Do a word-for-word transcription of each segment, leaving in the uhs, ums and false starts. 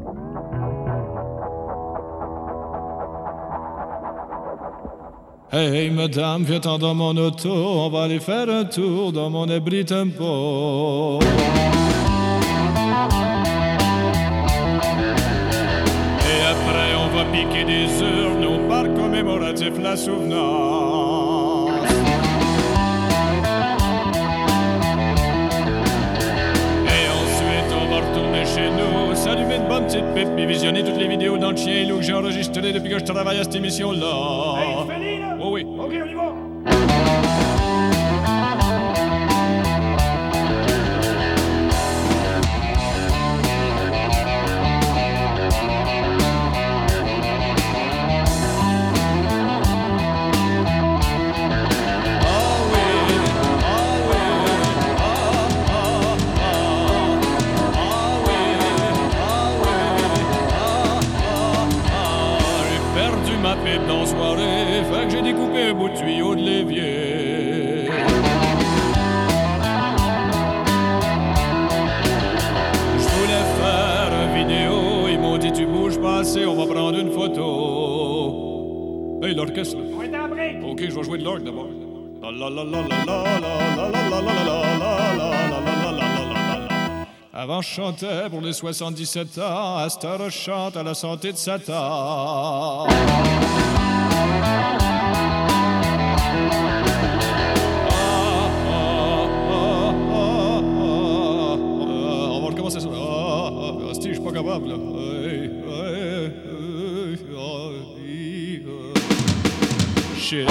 Hey, hey, madame, viens-t'en dans mon auto, on va aller faire un tour dans mon abri tempo. Et après, on va piquer des urnes au parc commémoratif La Souvenance. Et ensuite, on va retourner chez nous, s'allumer une bonne petite pipe et visionner toutes les vidéos dans le chien loup que j'ai enregistrées depuis que je travaille à cette émission-là. Hey, c'est fini, là? Oh oui. OK, on y va. Ma pipe dans la soirée, fait que j'ai découpé un bout de tuyau de l'évier. Je voulais faire une vidéo, ils m'ont dit tu bouges pas assez, on va prendre une photo. Hey, l'orchestre là. On est en break. Ok, je vais jouer de l'orgue d'abord. La la la la la la la la la la la la la la la la. Avant, je chantais pour les soixante-dix-sept ans. À cette heure, je chante à la santé de Satan. On va recommencer ça. Ah, ah, ah, je suis pas capable, là. Shit.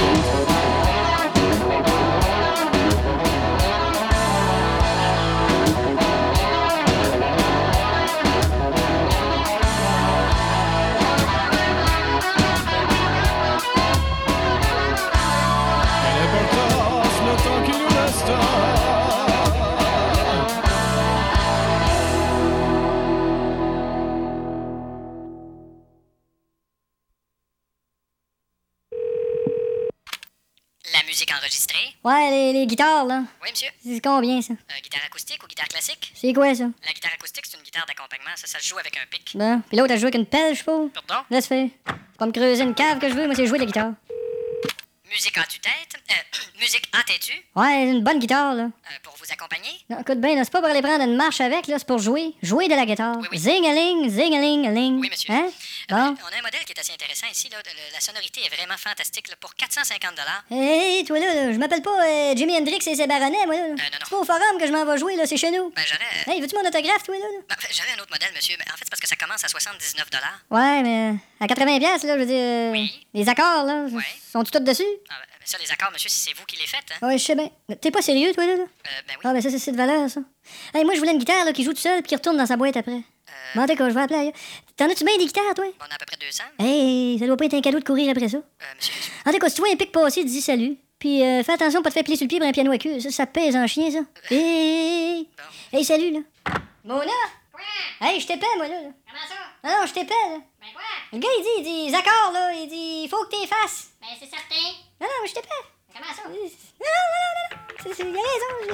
La musique enregistrée? Ouais, les, les guitares, là. Oui, monsieur. C'est combien, ça? Euh, guitare acoustique ou guitare classique? C'est quoi, ça? La guitare acoustique, c'est une guitare d'accompagnement. Ça, ça se joue avec un pic. Bon. Puis l'autre, elle joue avec une pelle, je suppose? Pardon? Laisse faire. C'est pas me creuser une cave que je veux, moi, c'est jouer de la guitare. Musique as-tu tête? Euh, musique as-tu? Ouais, une bonne guitare, là. Euh, pour vous accompagner? Non, écoute bien, là, c'est pas pour aller prendre une marche avec, là, c'est pour jouer. Jouer de la guitare. Oui, oui. Zing-a-ling, zing-a-ling-a-ling. Oui, monsieur. Hein? Euh, Bon. on a un modèle qui est assez intéressant ici. Là. Le- la sonorité est vraiment fantastique. Là, pour quatre cent cinquante dollars. Hé, hey, toi, là, là, je m'appelle pas euh, Jimi Hendrix et ses baronnets, moi, là. Euh, non, non. C'est pas au forum que je m'en vais jouer, là, c'est chez nous. Ben, j'aurais... euh, Hey, veux-tu mon autographe, toi, là? là? ben, j'aurais un autre modèle, monsieur. Mais en fait, c'est parce que ça commence à soixante-dix-neuf dollars. Ouais, mais à quatre-vingts piastres, là, je veux dire... euh, Oui. Les accords, là, Ouais. sont-ils tous dessus? Ah, ben, ça, les accords, monsieur, si c'est vous qui les faites, hein? Ouais, je sais bien. T'es pas sérieux, toi, là? là? Euh, ben oui. Ah, ben ça, c'est c'est de valeur, ça. Hey, moi, je voulais une guitare, là, qui joue tout seul puis qui retourne dans sa boîte après. Euh, Bon, d'accord, je vais appeler ailleurs. T'en as-tu bien des guitares, toi? on a à peu près deux cents. Hey, ça doit pas être un cadeau de courir après ça. Euh, monsieur, monsieur. En tout cas, si tu vois un pic passer, dis salut. Puis euh, fais attention, pas te faire plier sur le pied pour un piano à queue. Ça, ça pèse en chien, ça. Hey, Bon. hey, salut, là. Mona? Quoi? Hey, je t'épelle, moi, là. là. Comment ça? Non, non, je t'épelle. là. Ben quoi? Le gars, il dit, il dit, les accords, là, il dit, il faut que t'es fasses. Ben c'est certain. Non, non, mais je t'épelle. Comment ça? Non, non, non, non, non. C'est- c'est- Il a raison, je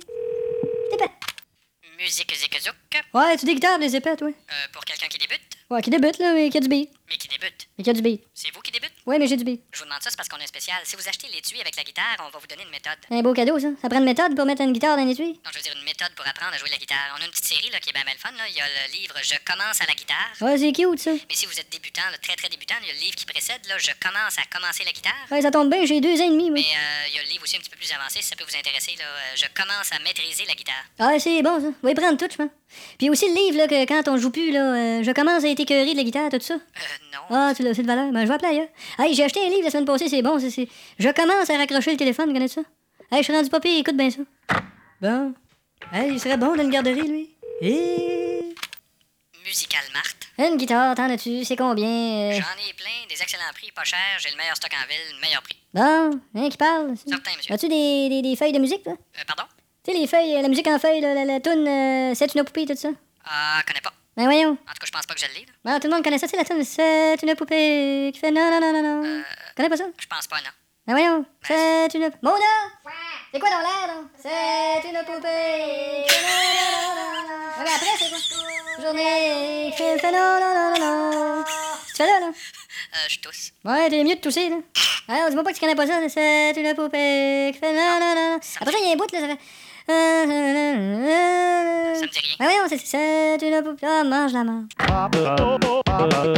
je t'épelle. Musique Zikazouk. Ouais, tu dis guitare, les épettes, ouais. Euh, pour quelqu'un qui débute. Ouais, qui débute, là, mais qui a du beat. Mais qui débute. Mais qui a du beat. C'est vous qui débute? Ouais, mais j'ai du beat. Je vous demande ça, c'est parce qu'on a un spécial. Si vous achetez l'étui avec la guitare, on va vous donner une méthode. Un beau cadeau, ça. Ça prend une méthode pour mettre une guitare dans un étui. Non, je veux dire une méthode pour apprendre à jouer de la guitare. On a une petite série là, qui est bien mal fun. Là. Il y a le livre Je commence à la guitare. Ouais, c'est cute, ça. Mais si vous êtes débutant, là, très très débutant, il y a le livre qui précède là, Je commence à commencer la guitare. Ouais, ça tombe bien, j'ai deux ans et demi, moi. Mais euh, il y a le livre aussi un petit peu plus avancé, si ça peut vous intéresser. Là, euh, Je commence à maîtriser la guitare. Ah, c'est bon, ça. Va y prendre tout, je pense. Puis aussi le livre, là, que quand on joue plus, là, euh, je commence à être écœuré de la guitare, tout ça. Euh, non. Ah, tu l'as, c'est de valeur. Ben, je vais appeler ailleurs. Hey, j'ai acheté un livre la semaine passée, c'est bon, c'est, c'est... Je commence à raccrocher le téléphone, connais ça? Hey, je suis rendu pas pire, écoute bien ça. Bon. Hey, il serait bon dans une garderie, lui. Et... Musical Marthe. Une guitare, t'en as-tu? C'est combien? euh? J'en ai plein, des excellents prix, pas cher. J'ai le meilleur stock en ville, le meilleur prix. Bon, hein, qui parle? c'est- Certain, monsieur. As-tu des, des, des feuilles de musique, toi? Euh, pardon? Tu sais, les feuilles, euh, la musique en feuilles, là, la, la toune, euh, C'est une poupée, tout ça. Ah, connais pas. Ben voyons. En tout cas, je pense pas que je l'ai. là. Bon, tout le monde connaît ça, tu sais, la toune C'est une poupée qui fait non, non, non, non, non. Euh, Connais pas ça? Je pense pas, non. Ben voyons. C'est une... Mona! Quoi? C'est quoi dans l'air, là? C'est une poupée qui fait non, non, non, non, non. OK, après, c'est quoi? Journée qui fait non, non, non, non, non. Tu fais là, là? Euh, je tousse. Ouais, t'es mieux de tousser, là. Alors, dis-moi pas que tu connais pas ça. C'est une poupée qui fait non, non, non. Après ça, il y a un bout, là, ça fait... Ça me dit rien. Ah oui, c'est, c'est une poupée. Ah, mange la mange.